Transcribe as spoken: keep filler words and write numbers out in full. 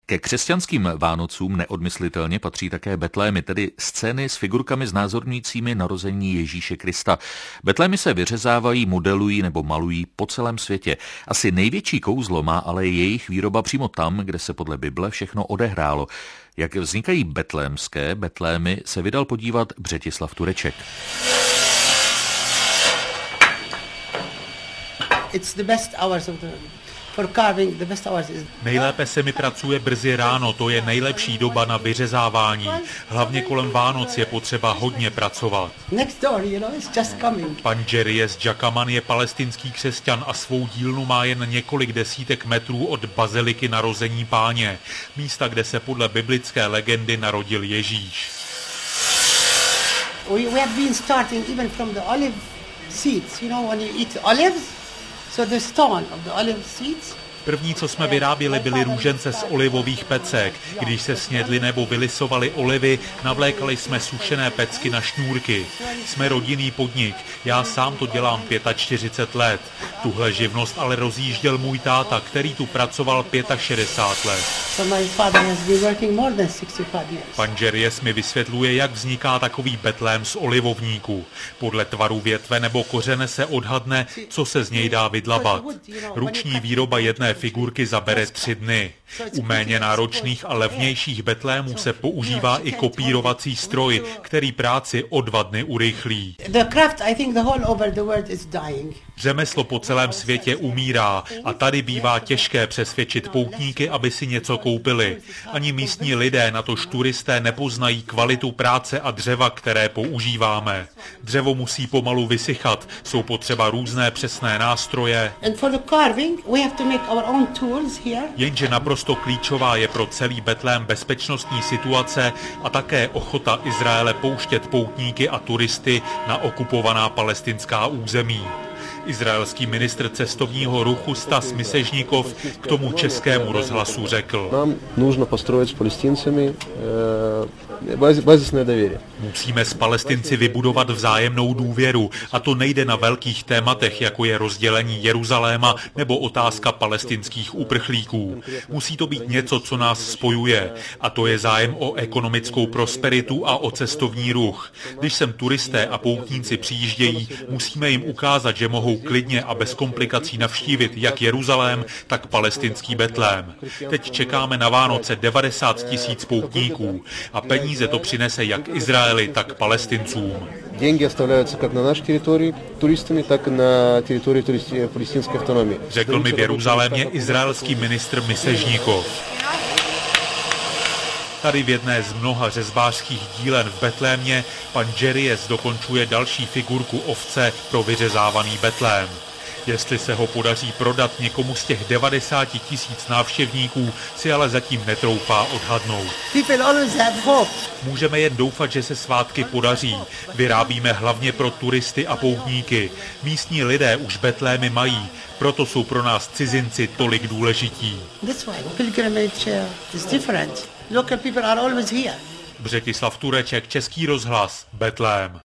Ke křesťanským Vánocům neodmyslitelně patří také betlémy, tedy scény s figurkami znázorňujícími narození Ježíše Krista. Betlémy se vyřezávají, modelují nebo malují po celém světě. Asi největší kouzlo má ale jejich výroba přímo tam, kde se podle Bible všechno odehrálo. Jak vznikají betlémské betlémy, se vydal podívat Břetislav Tureček. It's the best hours of the for carving. The best hours is Nejlépe se mi pracuje brzy ráno, to je nejlepší doba na vyřezávání. Hlavně kolem Vánoc je potřeba hodně pracovat. next door, you know, it's just coming. Pan Jerryes Jacaman je palestinský křesťan a svou dílnu má jen několik desítek metrů od baziliky Narození Páně, místa, kde se podle biblické legendy narodil Ježíš. We, we have been starting even from the olive seeds, you know, when you eat olives, so the stone of the olive seeds. První, co jsme vyráběli, byly růžence z olivových pecek. Když se snědly nebo vylisovaly olivy, navlékali jsme sušené pecky na šňůrky. Jsme rodinný podnik, já sám to dělám čtyřicet pět let. Tuhle živnost ale rozjížděl můj táta, který tu pracoval šedesát pět let. So my father has been working more than sixty-five years. Pan Jerryes mi vysvětluje, jak vzniká takový betlém z olivovníku. Podle tvaru větve nebo kořene se odhadne, co se z něj dá vydlabat. Ruční výroba jedné figurky zabere tři dny. U méně náročných a levnějších betlémů se používá i kopírovací stroj, který práci o dva dny urychlí. The craft, I think the whole over the world is dying. Řemeslo po celém světě umírá a tady bývá těžké přesvědčit poutníky, aby si něco koupili. Ani místní lidé, natož turisté, nepoznají kvalitu práce a dřeva, které používáme. Dřevo musí pomalu vysychat, jsou potřeba různé přesné nástroje. And for the carving, we have to make our own tools here. Jenže naprosto klíčová je pro celý betlém bezpečnostní situace a také ochota Izraele pouštět poutníky a turisty na okupovaná palestinská území. Izraelský ministr cestovního ruchu Stas Misežnikov k tomu českému rozhlasu řekl: Nám нужно построить с палестинцами базисное доверие. Musíme s Palestinci vybudovat vzájemnou důvěru a to nejde na velkých tématech, jako je rozdělení Jeruzaléma nebo otázka palestinských uprchlíků. Musí to být něco, co nás spojuje, a to je zájem o ekonomickou prosperitu a o cestovní ruch. Když sem turisté a poutníci přijíždějí, musíme jim ukázat, že mohou klidně a bez komplikací navštívit jak Jeruzalém, tak palestinský betlém. Teď čekáme na Vánoce devadesát tisíc poutníků a peníze to přinese jak Izraeli, tak Palestincům. Деньги оставляются как на нашей территории туристами, так и на территории палестинской автономии. Řekl mi v Jeruzalémě izraelský ministr Misežnikov. Tady v jedné z mnoha řezbářských dílen v Betlémě pan Jerryes dokončuje další figurku ovce pro vyřezávaný betlém. Jestli se ho podaří prodat někomu z těch devadesáti tisíc návštěvníků, si ale zatím netroufá odhadnout. Můžeme jen doufat, že se svátky podaří. Vyrábíme hlavně pro turisty a poutníky. Místní lidé už betlémy mají, proto jsou pro nás cizinci tolik důležití. Břetislav Tureček, Český rozhlas, Betlém.